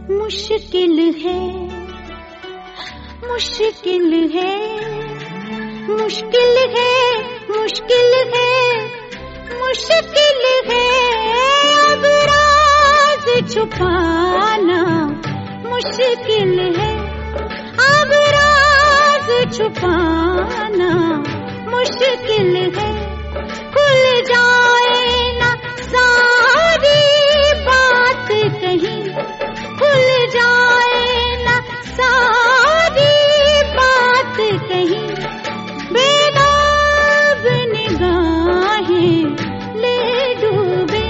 मुश्किल है, मुश्किल है, मुश्किल है, मुश्किल है, मुश्किल है अब राज छुपाना, मुश्किल है अब राज छुपाना, मुश्किल है। खुल जाए ना सारी बात कहीं, खुल जाए ना सारी बात कहीं, बेताब निगाहें ले डूबे,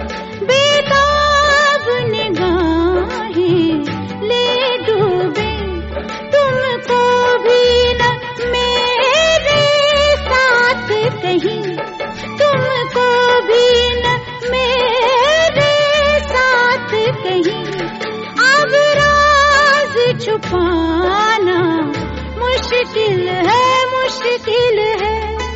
बेताब निगाहें ले डूबे, तुमको भी न मेरे साथ कहीं, तुमको भी न मेरे साथ कहीं, अब राज छुपाना मुश्किल है, मुश्किल है।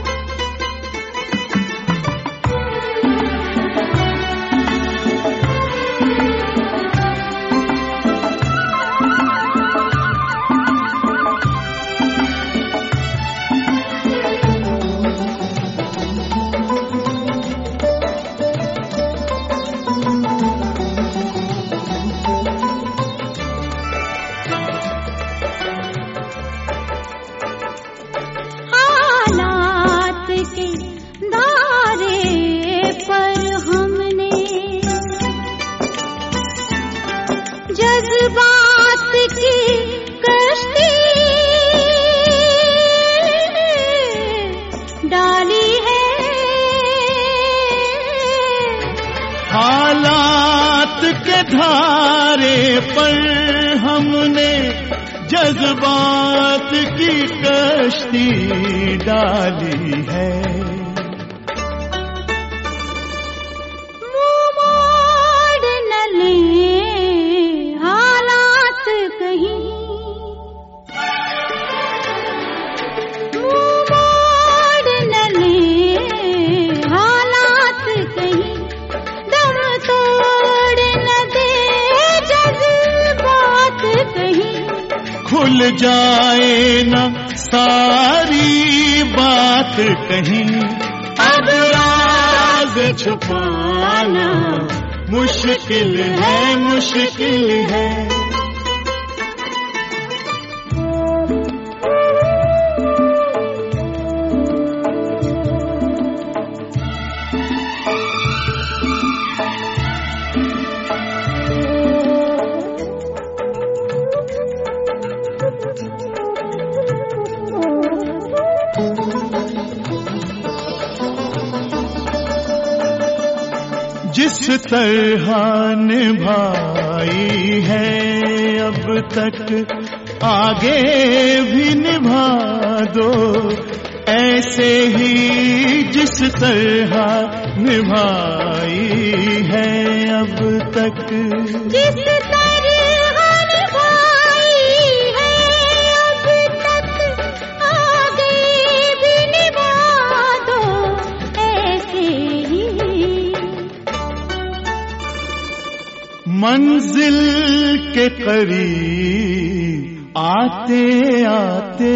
जज्बात की कश्ती डाली है, हालात के धारे पर हमने जज्बात की कश्ती डाली है। खुल जाए न सारी बात कहीं, अब राज छुपाना मुश्किल है, मुश्किल है। जिस तरह निभाई है अब तक आगे भी निभा दो, ऐसे ही जिस तरह निभाई है अब तक, जिस तरह निभाई है अब तक आगे भी निभा दो, ऐसे ही मंजिल के करीब आते आते,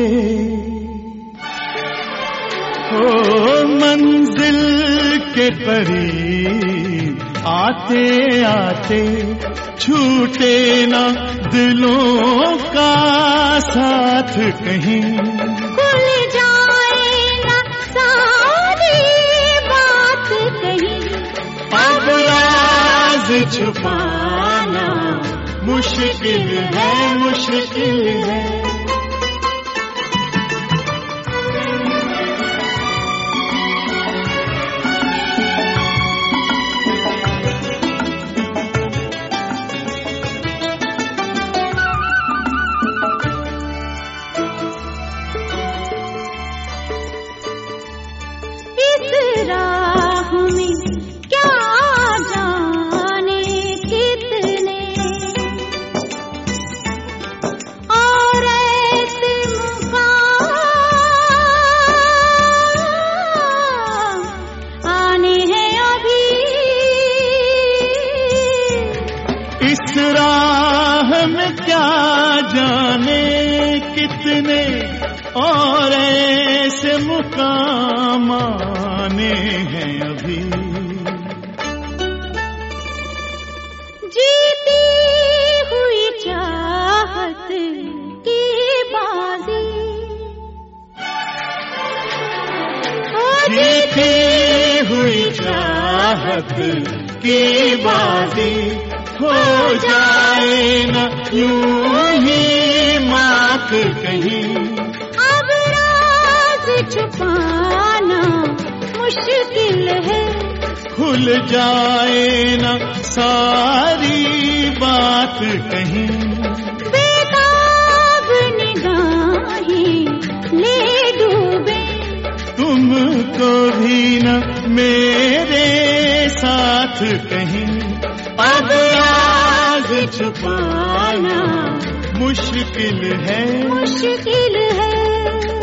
हो मंजिल के करीब आते आते, छूटे ना दिलों का साथ कहीं, खुल जाए ना सारी बात कहीं, अब राज छुपाना मुश्किल है, मुश्किल है। इस राह में क्या जाने कितने और इस राह में क्या जाने कितने और ऐसे मुकाम आने हैं अभी। जीती हुई चाहत की बाजी, जीती हुई चाहत की बाजी हो जाए न यूं ही मात कहीं। अब राज छुपाना मुश्किल है, खुल जाए न सारी बात कहीं। बेताब निगाहें ले डूबे, तुमको भी न मेरे साथ कहीं। अब राज छुपाना मुश्किल है, मुश्किल है।